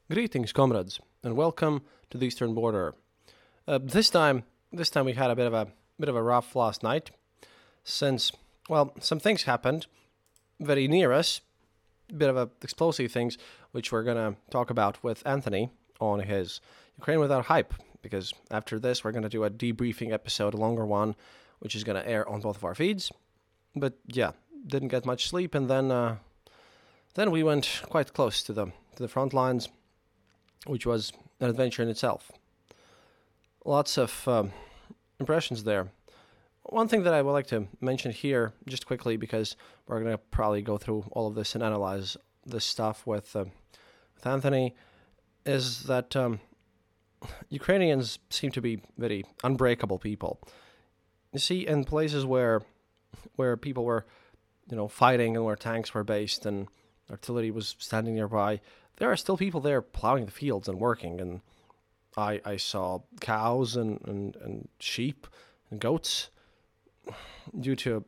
Greetings, comrades, and welcome to the Eastern Border. This time we had a bit of a rough last night, since some things happened very near us, bit of explosive things, which we're gonna talk about with Anthony on his Ukraine Without Hype. Because after this, we're gonna do a debriefing episode, a longer one, which is gonna air on both of our feeds. But yeah, didn't get much sleep, and then we went quite close to the front lines, which was an adventure in itself. Lots of impressions there. One thing that I would like to mention here, just quickly, because we're going to probably go through all of this and analyze this stuff with Anthony, is that Ukrainians seem to be very unbreakable people. You see, in places where people were, fighting and where tanks were based and artillery was standing nearby, there are still people there plowing the fields and working. And I saw cows and sheep and goats due to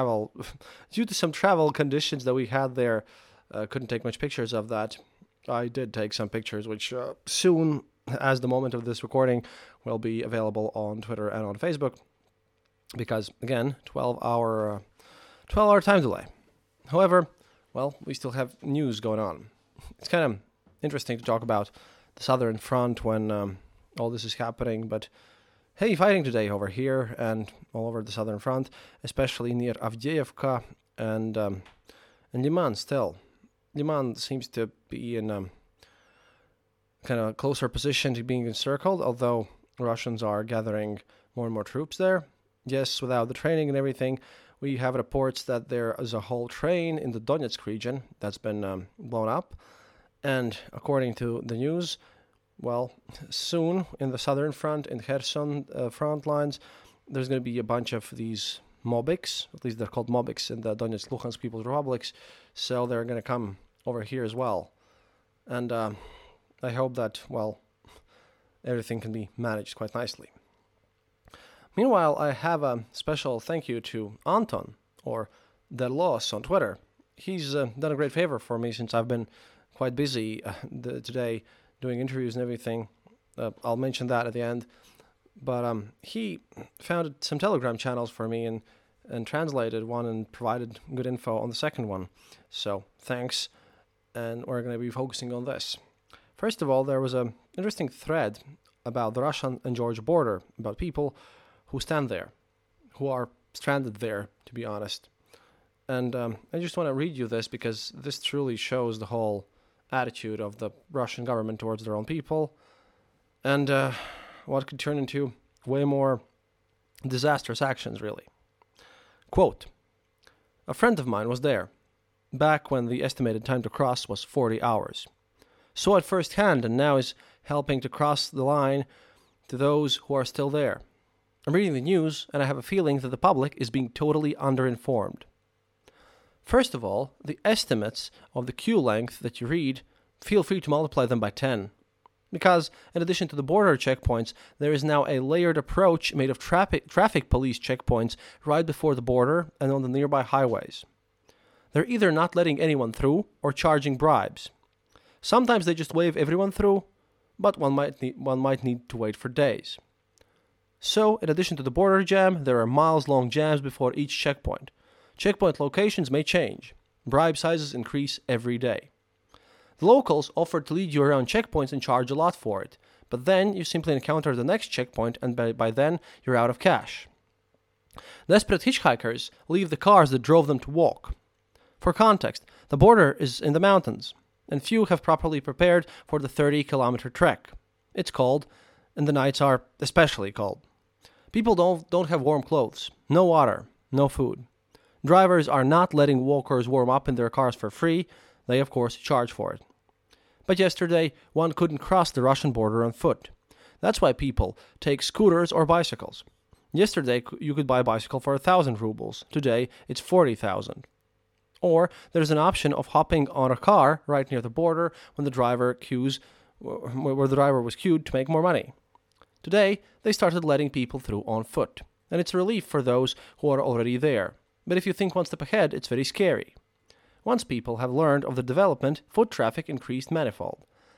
some travel conditions that we had there. Couldn't take much pictures of that. I did take some pictures, which soon, as the moment of this recording, will be available on Twitter and on Facebook. Because again, 12-hour time delay. However, we still have news going on. It's kind of interesting to talk about the Southern Front when all this is happening, but heavy fighting today over here and all over the Southern Front, especially near Avdiivka and Liman still. Liman seems to be in kind of a closer position to being encircled, although Russians are gathering more and more troops there. Yes, without the training and everything, we have reports that there is a whole train in the Donetsk region that's been blown up. And according to the news, soon in the Southern Front, in Kherson front lines, there's going to be a bunch of these Mobiks, at least they're called Mobiks in the Donetsk, Luhansk People's Republics, so they're going to come over here as well. And I hope that, everything can be managed quite nicely. Meanwhile, I have a special thank you to Anton, or Delos on Twitter. He's done a great favor for me since I've been quite busy today doing interviews and everything. I'll mention that at the end. But he founded some Telegram channels for me and translated one and provided good info on the second one. So thanks, and we're going to be focusing on this. First of all, there was an interesting thread about the Russian and Georgia border, about people who stand there, who are stranded there, to be honest. And I just want to read you this because this truly shows the whole attitude of the Russian government towards their own people, and what could turn into way more disastrous actions, really. Quote, "A friend of mine was there, back when the estimated time to cross was 40 hours. Saw it firsthand and now is helping to cross the line to those who are still there. I'm reading the news and I have a feeling that the public is being totally underinformed. First of all, the estimates of the queue length that you read, feel free to multiply them by 10. Because, in addition to the border checkpoints, there is now a layered approach made of traffic police checkpoints right before the border and on the nearby highways. They're either not letting anyone through or charging bribes. Sometimes they just wave everyone through, but one might need to wait for days. So, in addition to the border jam, there are miles-long jams before each checkpoint. Checkpoint locations may change. Bribe sizes increase every day. The locals offer to lead you around checkpoints and charge a lot for it, but then you simply encounter the next checkpoint and by then you're out of cash. Desperate hitchhikers leave the cars that drove them to walk. For context, the border is in the mountains, and few have properly prepared for the 30-kilometer trek. It's cold, and the nights are especially cold. People don't have warm clothes, no water, no food. Drivers are not letting walkers warm up in their cars for free. They, of course, charge for it. But yesterday, one couldn't cross the Russian border on foot. That's why people take scooters or bicycles. Yesterday, you could buy a bicycle for 1,000 rubles. Today, it's 40,000. Or there's an option of hopping on a car right near the border when the driver where the driver was queued to make more money. Today, they started letting people through on foot, and it's a relief for those who are already there. But if you think one step ahead, it's very scary. Once people have learned of the development, foot traffic increased manifold.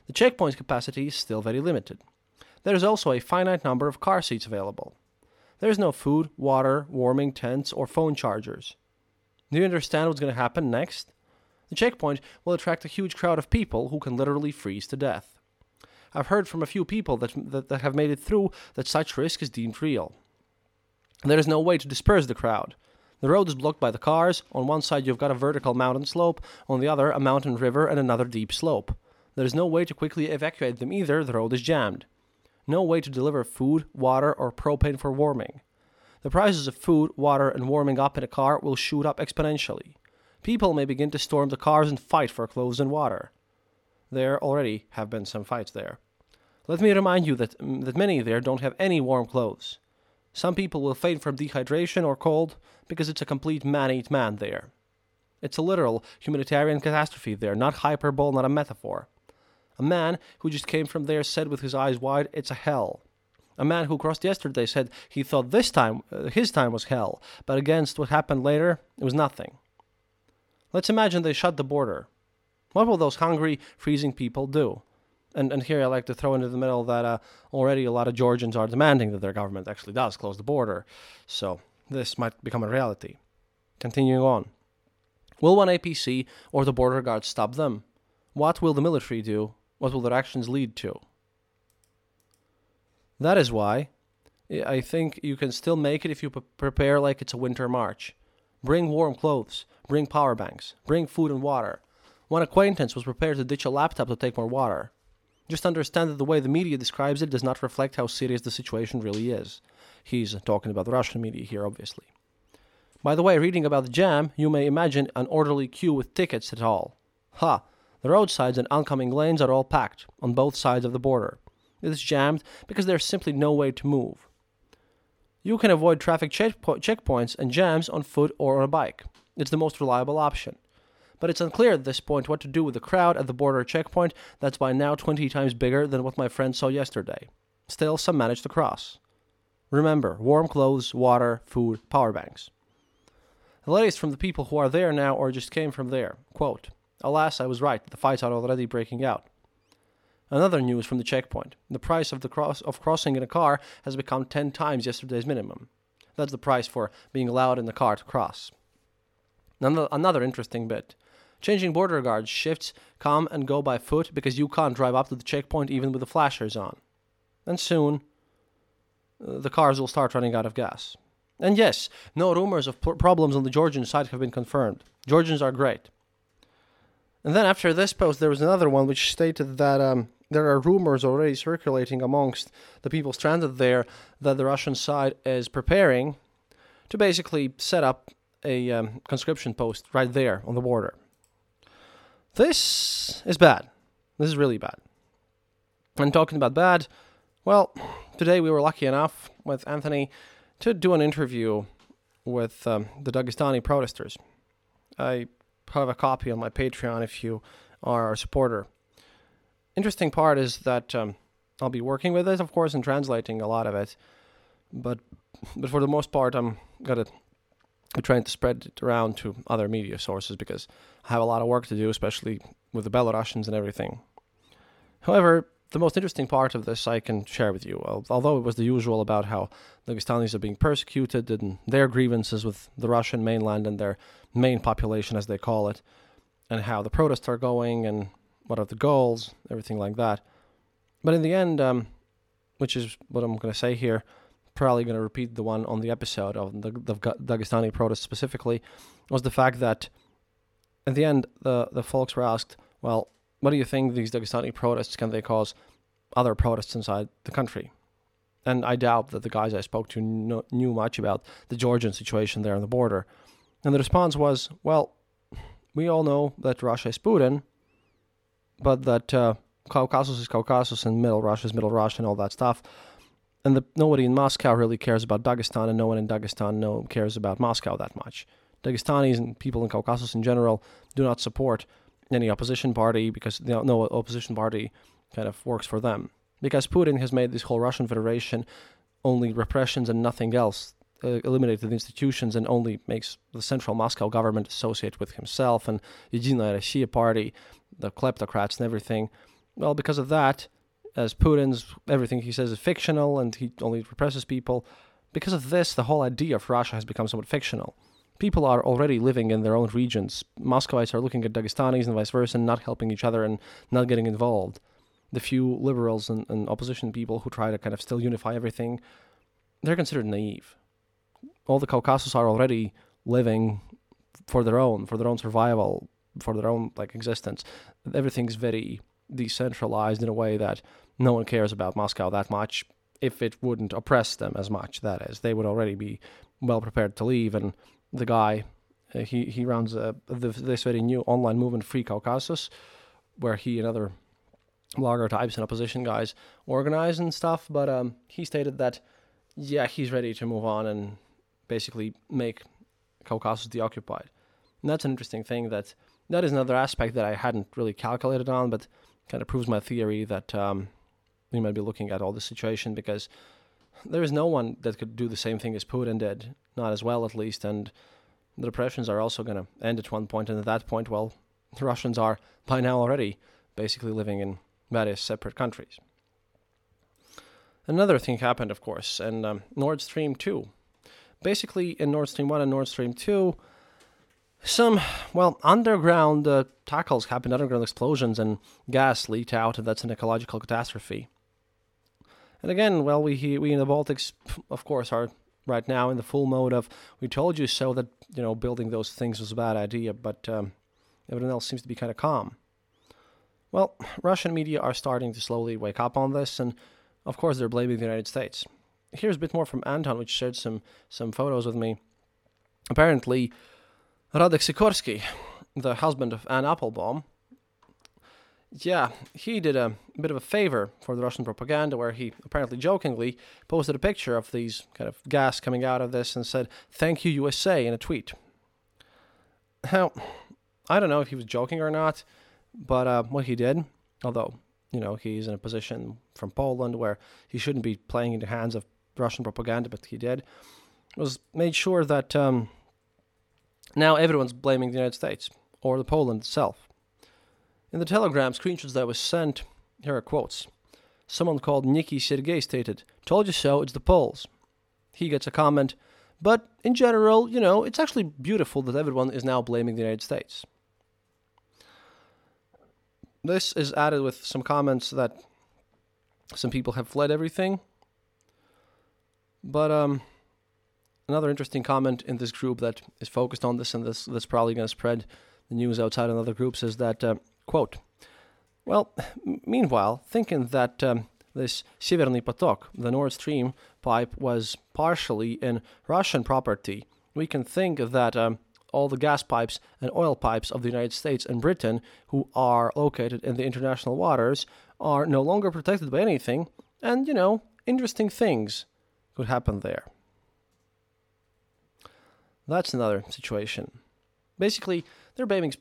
The checkpoint's capacity is still very limited. There is also a finite number of car seats available. There is no food, water, warming tents, or phone chargers. Do you understand what's going to happen next? The checkpoint will attract a huge crowd of people who can literally freeze to death. I've heard from a few people that have made it through that such risk is deemed real. There is no way to disperse the crowd. The road is blocked by the cars. On one side you've got a vertical mountain slope, on the other a mountain river and another deep slope. There is no way to quickly evacuate them either, the road is jammed. No way to deliver food, water, or propane for warming. The prices of food, water, and warming up in a car will shoot up exponentially. People may begin to storm the cars and fight for clothes and water. There already have been some fights there. Let me remind you that many there don't have any warm clothes. Some people will faint from dehydration or cold because it's a complete man-eat-man there. It's a literal humanitarian catastrophe there, not hyperbole, not a metaphor. A man who just came from there said with his eyes wide, "It's a hell." A man who crossed yesterday said he thought his time was hell, but against what happened later, it was nothing. Let's imagine they shut the border. What will those hungry, freezing people do? And here I like to throw into the middle that already a lot of Georgians are demanding that their government actually does close the border. So this might become a reality. Continuing on. Will one APC or the border guards stop them? What will the military do? What will their actions lead to? That is why I think you can still make it if you prepare like it's a winter march. Bring warm clothes, bring power banks, bring food and water. One acquaintance was prepared to ditch a laptop to take more water. Just understand that the way the media describes it does not reflect how serious the situation really is. He's talking about the Russian media here, obviously. By the way, reading about the jam, you may imagine an orderly queue with tickets at all. Ha! The roadsides and oncoming lanes are all packed, on both sides of the border. It is jammed because there's simply no way to move. You can avoid traffic checkpoints and jams on foot or on a bike. It's the most reliable option. But it's unclear at this point what to do with the crowd at the border checkpoint that's by now 20 times bigger than what my friend saw yesterday. Still, some managed to cross. Remember, warm clothes, water, food, power banks. The latest from the people who are there now or just came from there. Quote, "Alas, I was right. The fights are already breaking out." Another news from the checkpoint. The price of crossing in a car has become 10 times yesterday's minimum. That's the price for being allowed in the car to cross. Another interesting bit. Changing border guards shifts come and go by foot because you can't drive up to the checkpoint even with the flashers on. And soon, the cars will start running out of gas. And yes, no rumors of problems on the Georgian side have been confirmed. Georgians are great. And then after this post, there was another one which stated that there are rumors already circulating amongst the people stranded there that the Russian side is preparing to basically set up a conscription post right there on the border. This is bad. This is really bad. And talking about bad, well, today we were lucky enough with Anthony to do an interview with the Dagestani protesters. I have a copy on my Patreon if you are a supporter. Interesting part is that I'll be working with it, of course, and translating a lot of it. But for the most part, I'm trying to spread it around to other media sources because I have a lot of work to do, especially with the Belarusians and everything. However, the most interesting part of this I can share with you. Although it was the usual about how Dagestanis are being persecuted and their grievances with the Russian mainland and their main population, as they call it, and how the protests are going and what are the goals, everything like that. But in the end, which is what I'm going to say here, probably going to repeat the one on the episode of the Dagestani protests specifically, was the fact that at the end, the folks were asked, well, what do you think these Dagestani protests, can they cause other protests inside the country? And I doubt that the guys I spoke to knew much about the Georgian situation there on the border. And the response was, well, we all know that Russia is Putin, but that Caucasus is Caucasus and Middle Russia is Middle Russia and all that stuff. And nobody in Moscow really cares about Dagestan, and no one in Dagestan cares about Moscow that much. Dagestanis and people in Caucasus in general do not support any opposition party because no opposition party kind of works for them. Because Putin has made this whole Russian Federation only repressions and nothing else, eliminated the institutions and only makes the central Moscow government associate with himself and Единая Россия party, the kleptocrats and everything. Well, because of that, as Putin's everything he says is fictional and he only represses people, because of this, the whole idea of Russia has become somewhat fictional. People are already living in their own regions. Muscovites are looking at Dagestanis and vice versa, and not helping each other and not getting involved. The few liberals and opposition people who try to kind of still unify everything, they're considered naive. All the Caucasus are already living for their own survival, for their own existence. Everything's very decentralized in a way that no one cares about Moscow that much. If it wouldn't oppress them as much, that is, they would already be well prepared to leave. And the guy, he runs this very new online movement, Free Caucasus, where he and other blogger types and opposition guys organize and stuff. But he stated that, yeah, he's ready to move on and basically make Caucasus deoccupied. And that's an interesting thing. That is another aspect that I hadn't really calculated on, but kind of proves my theory that we might be looking at all this situation, because there is no one that could do the same thing as Putin did, not as well at least, and the repressions are also going to end at one point, and at that point, well, the Russians are by now already basically living in various separate countries. Another thing happened, of course, in Nord Stream 2. Basically, in Nord Stream 1 and Nord Stream 2, some, underground tackles happened, underground explosions, and gas leaked out, and that's an ecological catastrophe. And again, well, we in the Baltics, of course, are right now in the full mode of, we told you so, that, building those things was a bad idea, but everyone else seems to be kind of calm. Well, Russian media are starting to slowly wake up on this, and of course they're blaming the United States. Here's a bit more from Anton, which shared some photos with me. Apparently, Radek Sikorsky, the husband of Anne Applebaum, yeah, he did a bit of a favor for the Russian propaganda, where he apparently jokingly posted a picture of these kind of gas coming out of this and said, "Thank you, USA," in a tweet. Now, I don't know if he was joking or not, but what he did, although, he's in a position from Poland where he shouldn't be playing in the hands of Russian propaganda, but he did, was made sure that now everyone's blaming the United States, or the Poland itself. In the Telegram screenshots that was sent, here are quotes. Someone called Niki Sergey stated, "Told you so, it's the Poles." He gets a comment, "But in general, it's actually beautiful that everyone is now blaming the United States." This is added with some comments that some people have fled everything. But another interesting comment in this group that is focused on this, and that's probably going to spread the news outside in other groups, is that, quote, "Well, meanwhile, thinking that this Severny Potok, the Nord Stream pipe, was partially in Russian property, we can think that all the gas pipes and oil pipes of the United States and Britain, who are located in the international waters, are no longer protected by anything, and, interesting things could happen there." That's another situation. Basically, they're blaming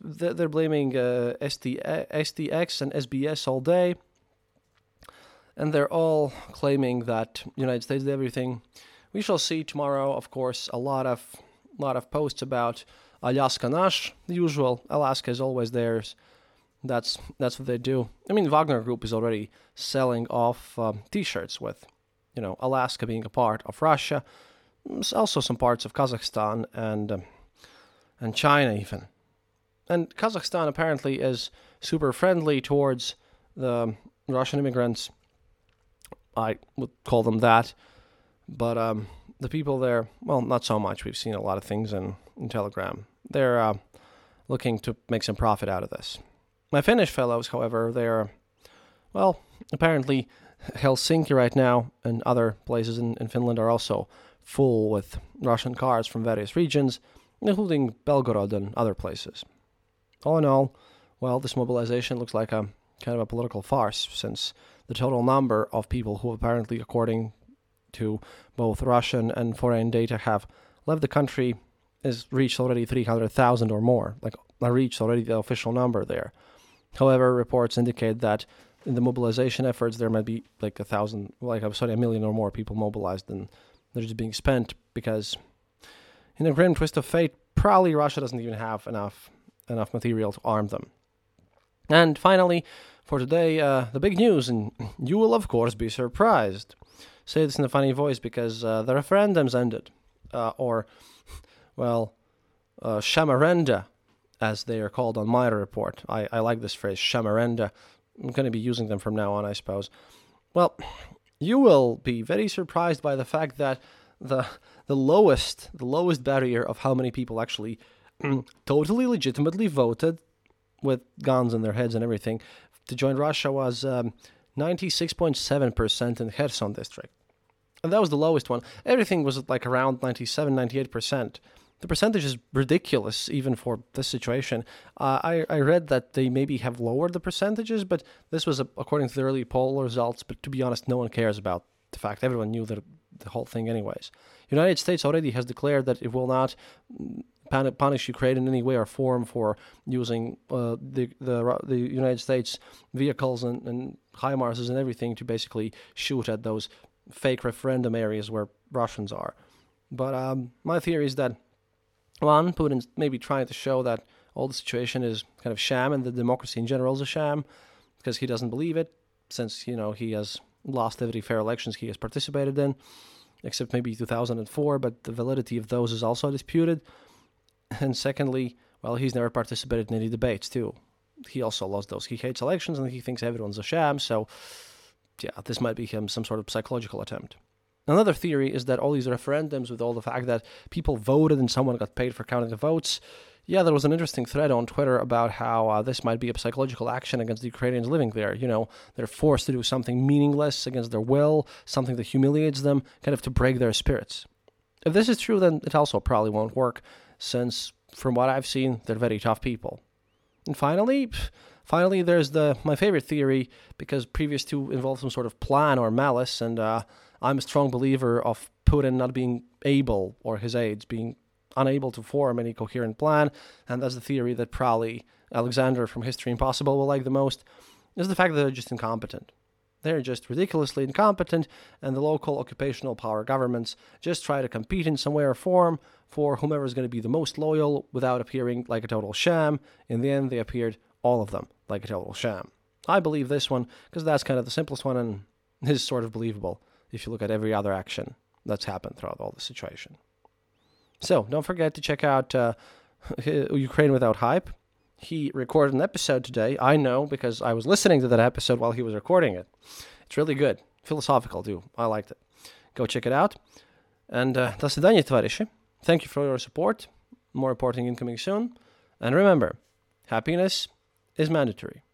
STX and SBS all day, and they're all claiming that the United States did everything. We shall see tomorrow, of course, a lot of posts about Alaska Nash, the usual. Alaska is always theirs. That's what they do. I mean, Wagner Group is already selling off T-shirts with, Alaska being a part of Russia. Also some parts of Kazakhstan and China even. And Kazakhstan apparently is super friendly towards the Russian immigrants. I would call them that. But the people there, well, not so much. We've seen a lot of things in Telegram. They're looking to make some profit out of this. My Finnish fellows, however, they're, well, apparently Helsinki right now and other places in Finland are also full with Russian cars from various regions, including Belgorod and other places. All in all, well, this mobilization looks like a kind of a political farce, since the total number of people who apparently, according to both Russian and foreign data, have left the country is reached already 300,000 or more, reached already the official number there. However, reports indicate that in the mobilization efforts, there might be a million or more people mobilized, and they're just being spent because, in a grim twist of fate, probably Russia doesn't even have enough material to arm them. And finally, for today, the big news, and you will, of course, be surprised. Say this in a funny voice because the referendums ended. Shamarenda, as they are called on my report. I like this phrase, shamarenda. I'm going to be using them from now on, I suppose. Well, you will be very surprised by the fact that the lowest barrier of how many people actually totally legitimately voted with guns in their heads and everything to join Russia was 96.7% in Kherson district. And that was the lowest one. Everything was like around 97, 98%. The percentage is ridiculous, even for this situation. I read that they maybe have lowered the percentages, but this was according to the early poll results. But to be honest, no one cares about the fact. Everyone knew the whole thing anyways. United States already has declared that it will not punish Ukraine in any way or form for using the United States vehicles and HIMARSs and everything to basically shoot at those fake referendum areas where Russians are. But my theory is that, one, Putin's maybe trying to show that all the situation is kind of sham and the democracy in general is a sham because he doesn't believe it, since, he has lost every fair elections he has participated in, except maybe 2004, but the validity of those is also disputed. And secondly, well, he's never participated in any debates, too. He also lost those. He hates elections and he thinks everyone's a sham, so yeah, this might be some sort of psychological attempt. Another theory is that all these referendums, with all the fact that people voted and someone got paid for counting the votes, yeah, there was an interesting thread on Twitter about how this might be a psychological action against the Ukrainians living there. They're forced to do something meaningless against their will, something that humiliates them, kind of to break their spirits. If this is true, then it also probably won't work, since from what I've seen, they're very tough people. And finally, there's my favorite theory, because previous two involved some sort of plan or malice, and I'm a strong believer of Putin not being able, or his aides being unable to form any coherent plan, and that's the theory that probably Alexander from History Impossible will like the most, is the fact that they're just incompetent. They're just ridiculously incompetent, and the local occupational power governments just try to compete in some way or form for whomever is going to be the most loyal without appearing like a total sham. In the end, they appeared, all of them, like a total sham. I believe this one because that's kind of the simplest one and is sort of believable if you look at every other action that's happened throughout all the situation. So, don't forget to check out Ukraine Without Hype. He recorded an episode today. I know because I was listening to that episode while he was recording it. It's really good. Philosophical, too. I liked it. Go check it out. And до свидания, товарищи. Thank you for your support. More reporting incoming soon. And remember, happiness is mandatory.